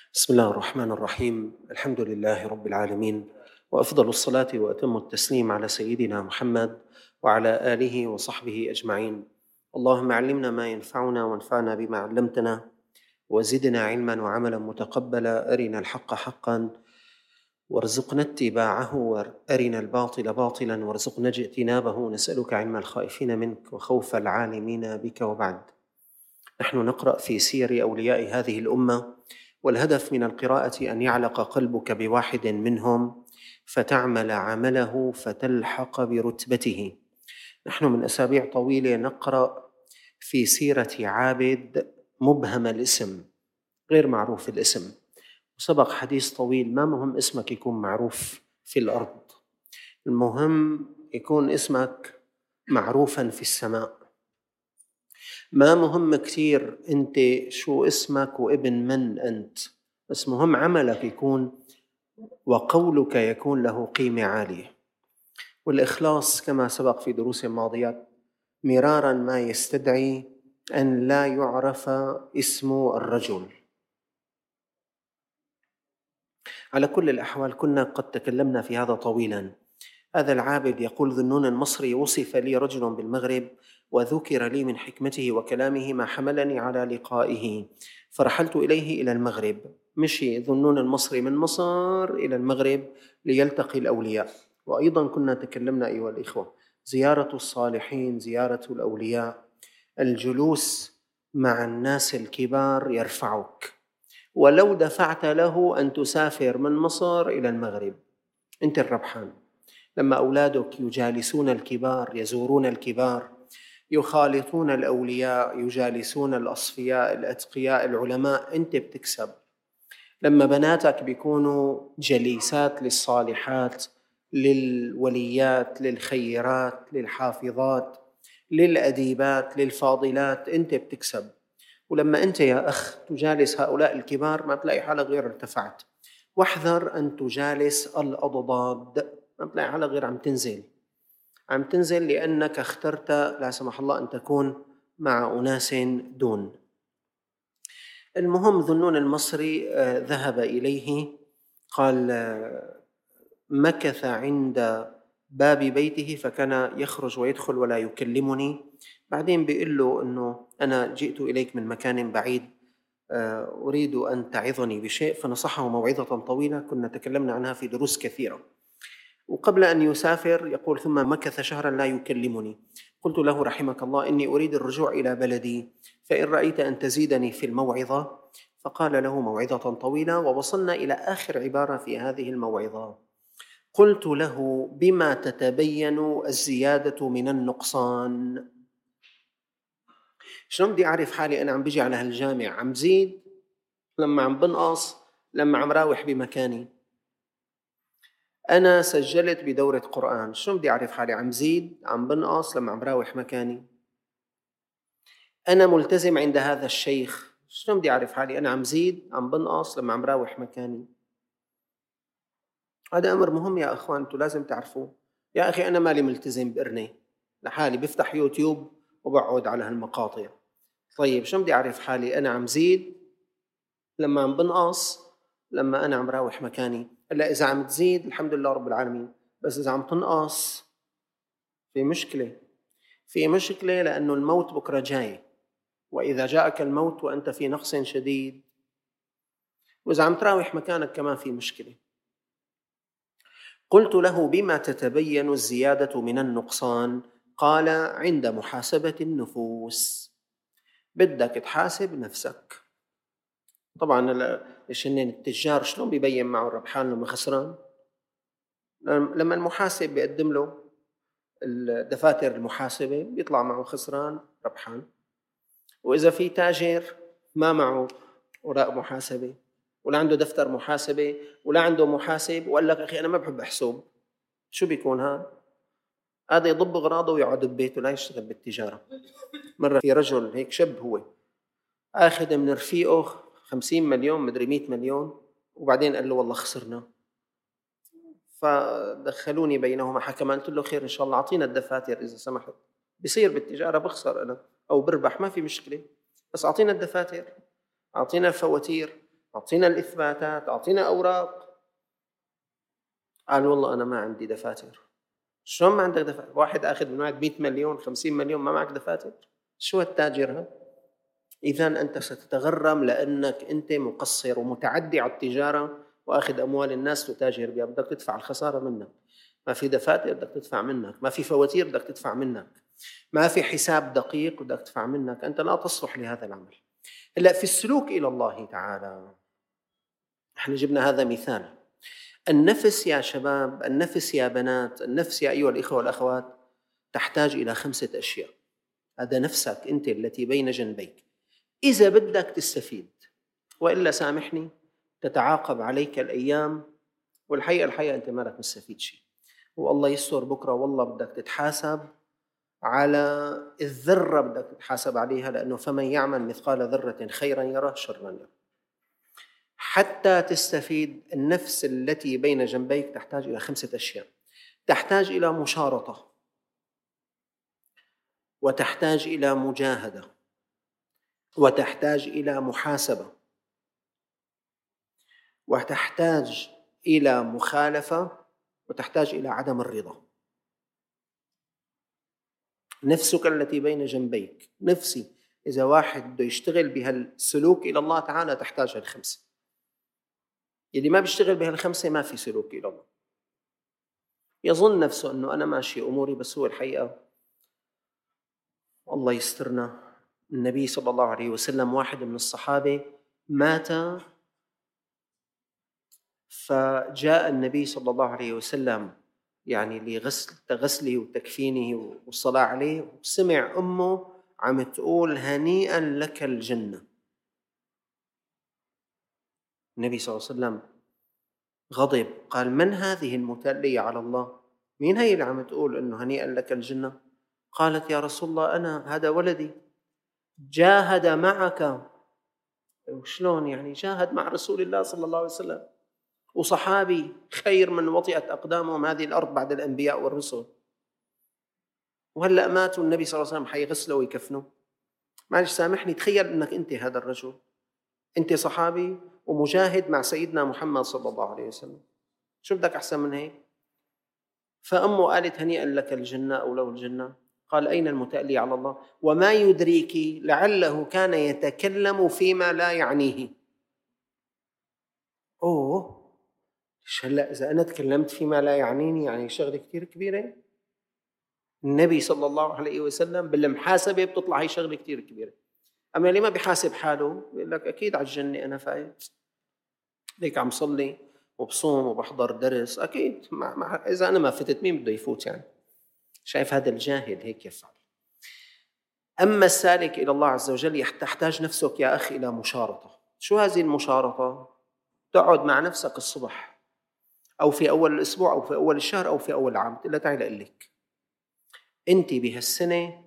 بسم الله الرحمن الرحيم. الحمد لله رب العالمين، وأفضل الصلاة وأتم التسليم على سيدنا محمد وعلى آله وصحبه أجمعين. اللهم علمنا ما ينفعنا وانفعنا بما علمتنا، وزدنا علما وعملا متقبلا. أرنا الحق حقا وارزقنا اتباعه، وأرنا الباطل باطلا وارزقنا اجتنابه. نسألك علم الخائفين منك وخوف العالمين بك. وبعد، نحن نقرأ في سير أولياء هذه الأمة، والهدف من القراءة أن يعلق قلبك بواحد منهم فتعمل عمله فتلحق برتبته. نحن من أسابيع طويلة نقرأ في سيرة عابد مبهم الاسم، غير معروف الاسم، وسبق حديث طويل. ما مهم اسمك يكون معروف في الأرض، المهم يكون اسمك معروفا في السماء. ما مهم كثير أنت شو اسمك وابن من أنت، بس مهم عملك يكون وقولك يكون له قيمة عالية. والإخلاص كما سبق في دروس ماضيات مرارا ما يستدعي أن لا يعرف اسم الرجل. على كل الأحوال كنا قد تكلمنا في هذا طويلا. هذا العابد يقول ذنون المصري: وصف لي رجل بالمغرب وذكر لي من حكمته وكلامه ما حملني على لقائه، فرحلت إليه إلى المغرب. مشي ذنون المصري من مصر إلى المغرب ليلتقي الأولياء. وأيضا كنا تكلمنا أيها الإخوة، زيارة الصالحين، زيارة الأولياء، الجلوس مع الناس الكبار يرفعك. ولو دفعت له أن تسافر من مصر إلى المغرب أنت الربحان. لما أولادك يجالسون الكبار، يزورون الكبار، يخالطون الأولياء، يجالسون الأصفياء الأتقياء العلماء، أنت بتكسب. لما بناتك بيكونوا جليسات للصالحات، للوليات، للخيرات، للحافظات، للأديبات، للفاضلات، أنت بتكسب. ولما أنت يا أخ تجالس هؤلاء الكبار ما بتلاقي حالك غير ارتفعت. واحذر أن تجالس الأضداد، ما بتلاقي حالك غير عم تنزل لأنك اخترت لا سمح الله أن تكون مع أناس دون. المهم ذنون المصري ذهب إليه، قال مكث عند باب بيته، فكان يخرج ويدخل ولا يكلمني. بعدين بيقول له أنه أنا جئت إليك من مكان بعيد، أريد أن تعظني بشيء، فنصحه موعظة طويلة كنا تكلمنا عنها في دروس كثيرة. وقبل أن يسافر يقول: ثم مكث شهرا لا يكلمني. قلت له: رحمك الله، إني أريد الرجوع إلى بلدي، فإن رأيت أن تزيدني في الموعظة. فقال له موعظة طويلة، ووصلنا إلى آخر عبارة في هذه الموعظة: قلت له: بما تتبين الزيادة من النقصان؟ شلون بدي أعرف حالي أنا عم بيجي على هالجامع عم زيد لما عم بنقص، لما عم راوح بمكاني؟ أنا سجلت بدورة قرآن، شلون بدي أعرف حالي عم زيد عم بنقص لما عم راوح مكاني؟ أنا ملتزم عند هذا الشيخ، شلون بدي أعرف حالي أنا عم زيد عم بنقص لما عم راوح مكاني؟ هذا أمر مهم يا أخوان، أنتوا لازم تعرفوه. يا أخي أنا مالي ملتزم بقرني لحالي، بفتح يوتيوب وبقعد على هالمقاطع. طيب شلون بدي أعرف حالي أنا عم زيد لما عم بنقص لما أنا عم راوح مكاني؟ إلا إذا عم تزيد الحمد لله رب العالمين، بس إذا عم تنقص في مشكلة، لأنه الموت بكرة جاي، وإذا جاءك الموت وأنت في نقص شديد، وإذا عم تراوح مكانك كمان في مشكلة. قلت له: بما تتبين الزيادة من النقصان؟ قال: عند محاسبة النفوس. بدك تحاسب نفسك. طبعا الشنين التجار شلون بيبين معه الربحان لما خسران؟ لما المحاسب بيقدم له الدفاتر المحاسبة بيطلع معه خسران ربحان. وإذا في تاجر ما معه أوراق محاسبة ولا عنده دفتر محاسبة ولا عنده محاسب وقال لك: أخي أنا ما بحب أحسب، شو بيكون هذا يضب أغراضه ويقعد ببيته لا يشتغل بالتجارة. مرة في رجل هيك شاب، هو آخذ من رفيقه 50 مليون مدري 100 مليون، وبعدين قال له: والله خسرنا. فدخلوني بينهما حكما، قلت له: خير إن شاء الله، أعطينا الدفاتر إذا سمحت. بصير بالتجارة بخسر أنا أو بربح ما في مشكلة، بس أعطينا الدفاتر، أعطينا الفواتير، أعطينا الإثباتات، أعطينا أوراق. قال والله أنا ما عندي دفاتر. شلون ما عندك دفاتر؟ واحد أخذ معك 100 مليون 50 مليون ما معك دفاتر؟ شو التاجر هذا؟ إذن أنت ستتغرم لأنك أنت مقصر ومتعدي على التجارة وأخذ أموال الناس وتاجر بها، بدك تدفع الخسارة منك. ما في دفاتر بدك تدفع منك، ما في فواتير بدك تدفع منك، ما في حساب دقيق بدك تدفع منك، أنت لا تصلح لهذا العمل. هلا في السلوك إلى الله تعالى احنا جبنا هذا مثال. النفس يا شباب، النفس يا بنات، النفس يا أيها الإخوة والأخوات تحتاج إلى 5 أشياء. هذا نفسك أنت التي بين جنبيك إذا بدك تستفيد، وإلا سامحني تتعاقب عليك الأيام والحقيقة أنت ما لك مستفيد شيء، والله يستر بكرة والله بدك تتحاسب على الذرة، بدك تتحاسب عليها، لأنه فمن يعمل مثقال ذرة خيرا يره شرا يره. حتى تستفيد النفس التي بين جنبيك تحتاج إلى 5 أشياء. تحتاج إلى مشارطة، وتحتاج إلى مجاهدة، وتحتاج إلى محاسبة، وتحتاج إلى مخالفة، وتحتاج إلى عدم الرضا. نفسك التي بين جنبيك، نفسي إذا واحد بده يشتغل بهالسلوك إلى الله تعالى تحتاج هال5. اللي ما بيشتغل بهال5 ما في سلوك إلى الله. يظن نفسه أنه أنا ماشي أموري، بس هو الحقيقة الله يسترنا. النبي صلى الله عليه وسلم واحد من الصحابة مات، فجاء النبي صلى الله عليه وسلم يعني لغسله وتكفينه والصلاة عليه، وسمع أمه عم تقول هنيئا لك الجنة. النبي صلى الله عليه وسلم غضب، قال من هذه المتألية على الله؟ مين هي اللي عم تقول إنه هنيئا لك الجنة؟ قالت يا رسول الله أنا، هذا ولدي جاهد معك. وشلون يعني جاهد مع رسول الله صلى الله عليه وسلم، وصحابي خير من وطئت أقدامهم هذه الأرض بعد الأنبياء والرسل، وهلأ ماتوا النبي صلى الله عليه وسلم حيغسله ويكفنه؟ معلش سامحني، تخيل أنك أنت هذا الرجل، أنت صحابي ومجاهد مع سيدنا محمد صلى الله عليه وسلم، شو بدك أحسن من هيك؟ فأمه قالت هنيئا لك الجنة أو له الجنة. قال أين المتألي على الله؟ وما يدريك لعله كان يتكلم فيما لا يعنيه. أوه، هلأ إذا أنا تكلمت فيما لا يعنيني يعني شغلة كتير كبيرة. النبي صلى الله عليه وسلم بالمحاسبة بتطلع هي شغلة كتير كبيرة. أما اللي ما بيحاسب حاله بيقول لك أكيد على الجنة أنا فايت، ليك عم صلي وبصوم وبحضر درس، أكيد إذا أنا ما فتت مين بده يفوت يعني؟ شايف هذا الجاهل هيك يفعل. أما السالك إلى الله عز وجل تحتاج نفسك يا أخي إلى مشارطة. شو هذه المشارطة؟ تقعد مع نفسك الصبح أو في أول الأسبوع أو في أول الشهر أو في أول العام، تقول لها تعالي أقول لك أنت بهالسنة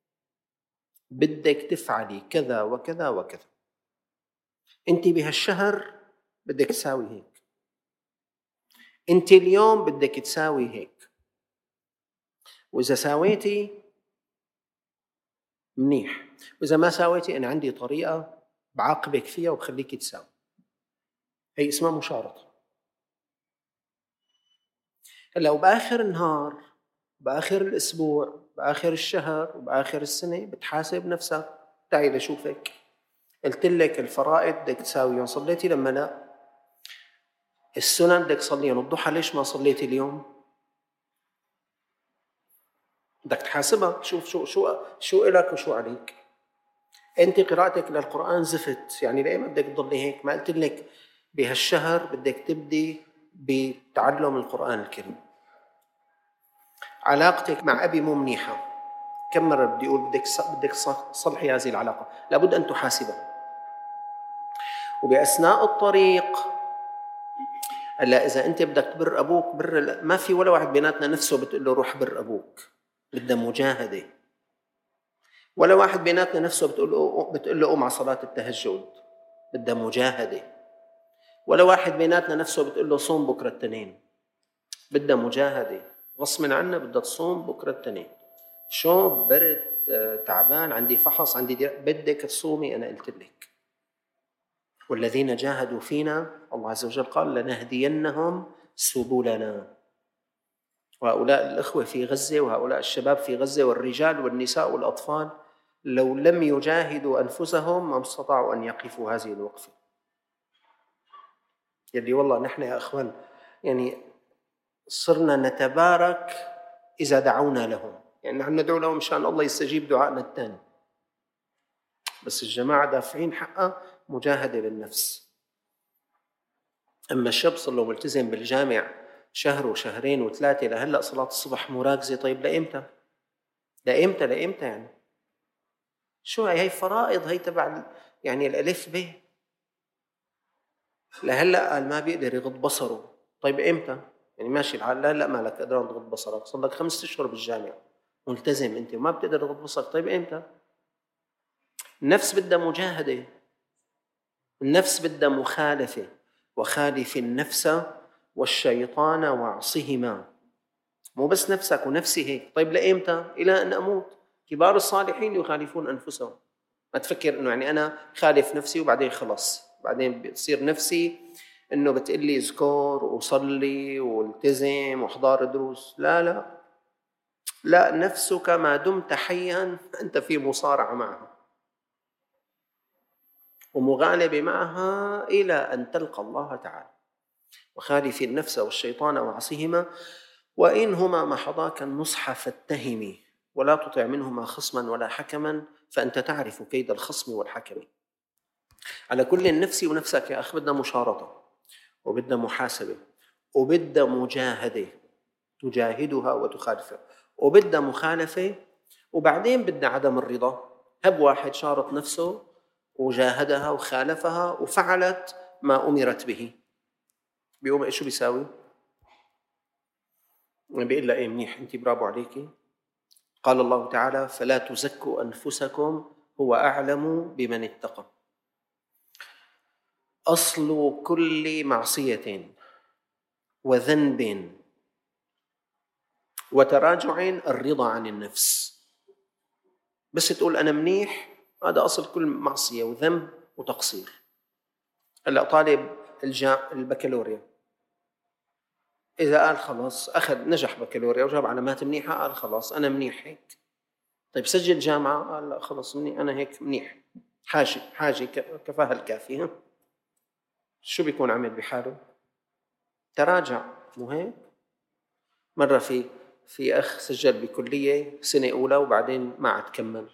بدك تفعلي كذا وكذا وكذا، أنت بهالشهر بدك تساوي هيك، أنت اليوم بدك تساوي هيك، وإذا ساويتي منيح، وإذا ما ساويتي أنا عندي طريقة بعاقبك فيها وبخليك تساوي. هي اسمها مشارطة. هلا وبآخر النهار، بآخر الأسبوع، بآخر الشهر، وبآخر السنة بتحاسب نفسك. تعي لشوفك قلت لك الفرائض بدك تساويهم، صليتي لما لا؟ السنن بدك تصليهم، الضحى ليش ما صليتي اليوم؟ بدك تحاسبها، شوف شو إلك وشو عليك. أنت قراءتك للقرآن زفت، يعني ليه ما بدك تضلي هيك؟ ما قلت لك بهالشهر بدك تبدي بتعلم القرآن الكريم. علاقتك مع أبي مو منيحة، كم مرة بدي أقول بدك صلحي هذه العلاقة، لابد أن تحاسبها. وبأثناء الطريق هلا إذا أنت بدك تبر أبوك ما في ولا واحد بيناتنا نفسه بتقول له روح بر أبوك، بدها مجاهدة. ولا واحد بيناتنا نفسه بتقول له قوم على صلاة التهجد، بدها مجاهدة. ولا واحد بيناتنا نفسه بتقول له صوم بكرة التنين، بدها مجاهدة. غصب عنا بدها تصوم بكرة التنين، شو برد تعبان عندي فحص عندي بدك تصومي. أنا قلت لك والذين جاهدوا فينا الله عز وجل قال لنهدينهم سبلنا. وهؤلاء الإخوة في غزة وهؤلاء الشباب في غزة والرجال والنساء والأطفال لو لم يجاهدوا أنفسهم ما استطاعوا أن يقفوا هذه الوقفة. يلي والله نحن يا أخوان يعني صرنا نتبارك إذا دعونا لهم، يعني نحن ندعو لهم مشان الله يستجيب دعائنا الثاني، بس الجماعة دافعين حقها مجاهدة للنفس. أما الشاب صار له ملتزم بالجامع شهر وشهرين وثلاثة لهلأ صلاة الصبح مراكزة، طيب لإمتى؟ لإمتى يعني؟ شو هي فرائض، هي تبع يعني الألف ب. لهلأ قال ما بيقدر يغض بصره، طيب إمتى؟ يعني ماشي الحال لهلأ مالك قدران تغض بصرك، صار لك 5 أشهر بالجامع ملتزم أنت وما بتقدر تغض بصرك، طيب إمتى؟ النفس بدها مجاهدة، النفس بدها مخالفة، وخالف النفس والشيطان واعصهما. مو بس نفسك ونفسي هيك، طيب لإمتى؟ إلى أن أموت. كبار الصالحين يخالفون أنفسهم. ما تفكر إنه يعني أنا خالف نفسي وبعدين خلص بعدين بتصير نفسي إنه بتقلي اذكر وصلي والتزم واحضر دروس. لا، نفسك ما دمت حيا أنت في مصارعة معها ومغالبة معها إلى أن تلقى الله تعالى. وخالف النفس والشيطان وعصيهما وإنهما محضاك النصح فاتهمي ولا تطع منهما خصما ولا حكما فأنت تعرف كيد الخصم والحكم. على كل النفس ونفسك يا أخي بدنا مشارطة وبدنا محاسبة وبدنا مجاهدة تجاهدها وتخالفها وبدنا مخالفة وبعدين بدنا عدم الرضا. هب واحد شارط نفسه وجاهدها وخالفها وفعلت ما أمرت به، بيقوم شو بيساوي؟ بيقول لها إيه منيح أنت برافو عليكي. قال الله تعالى فلا تزكوا أنفسكم هو أعلم بمن اتقى. أصل كل معصية وذنب وتراجع الرضا عن النفس. بس تقول أنا منيح هذا أصل كل معصية وذنب وتقصير. هلأ طالب البكالوريا إذا قال خلاص أخذ نجح بكالوريا وجاب علامات منيحة قال خلاص أنا منيح هيك، طيب سجل جامعة قال لا خلاص منيح أنا هيك منيح حاجة كفاها الكافي. شو بيكون عمل بحاله؟ تراجع. مو هيك؟ مرة في أخ سجل بكلية سنة أولى وبعدين ما عاد كمل،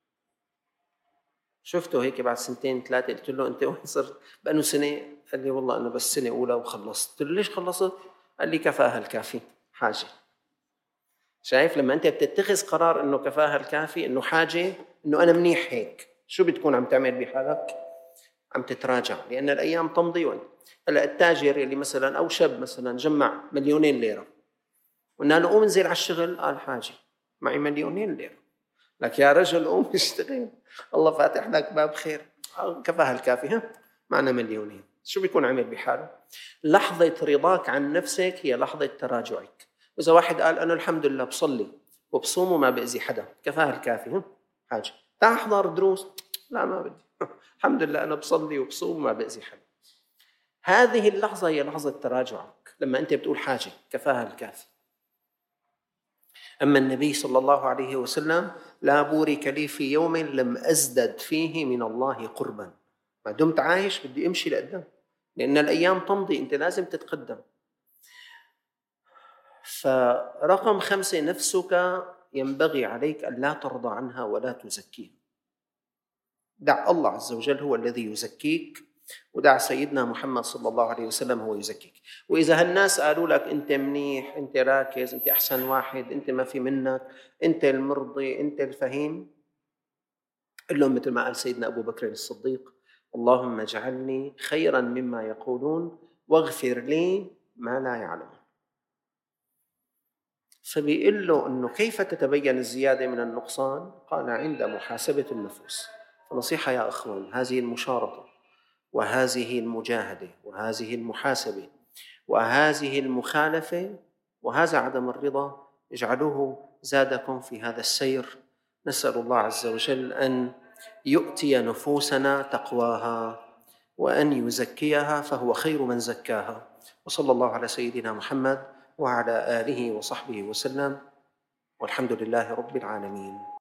شفته هيك بعد 2-3 قلت له أنت وين صرت بأنه سنة؟ قال لي والله أنا بس سنة أولى وخلصت. قلت له ليش خلصت؟ قال لي كفاها الكافي حاجة. شايف لما أنت بتتخذ قرار أنه كفاها الكافي أنه حاجة أنه أنا منيح هيك، شو بتكون عم تعمل بحالك؟ عم تتراجع، لأن الأيام تمضي. وأنت هلا التاجر اللي مثلا أو شاب مثلا جمع 2,000,000 ليرة قلنا له قوم انزل على الشغل قال حاجة معي 2,000,000 ليرة، لك يا رجل قوم اشتغل الله فاتح لك باب خير كفاها الكافي معنا 2,000,000. شو بيكون عمل بحاله؟ لحظة رضاك عن نفسك هي لحظة تراجعك. وإذا واحد قال أنا الحمد لله بصلي وبصوم وما بأذي حدا كفاها الكافي حاجة تعال احضر دروس لا ما بدي الحمد لله أنا بصلي وبصوم وما بأذي حدا. هذه اللحظة هي لحظة تراجعك لما أنت بتقول حاجة كفاها الكافي. أما النبي صلى الله عليه وسلم لا بورك لي في يوم لم أزدد فيه من الله قربا. ما دمت عايش بدي أمشي لقدام لأن الأيام تمضي أنت لازم تتقدم. فرقم 5 نفسك ينبغي عليك أن لا ترضى عنها ولا تزكيها. دع الله عز وجل هو الذي يزكيك ودع سيدنا محمد صلى الله عليه وسلم هو يزكيك. وإذا هالناس قالوا لك أنت منيح أنت راكز أنت أحسن واحد أنت ما في منك أنت المرضي أنت الفهيم، قل لهم مثل ما قال سيدنا أبو بكر الصديق اللهم اجعلني خيرا مما يقولون واغفر لي ما لا يعلمون. فبيقول له أنه كيف تتبين الزيادة من النقصان؟ قال عند محاسبة النفوس. فنصيحة يا أخوان هذه المشارطة وهذه المجاهدة وهذه المحاسبة وهذه المخالفة وهذا عدم الرضا اجعلوه زادكم في هذا السير. نسأل الله عز وجل أن يؤتي نفوسنا تقواها وأن يزكيها فهو خير من زكاها. وصلى الله على سيدنا محمد وعلى آله وصحبه وسلم، والحمد لله رب العالمين.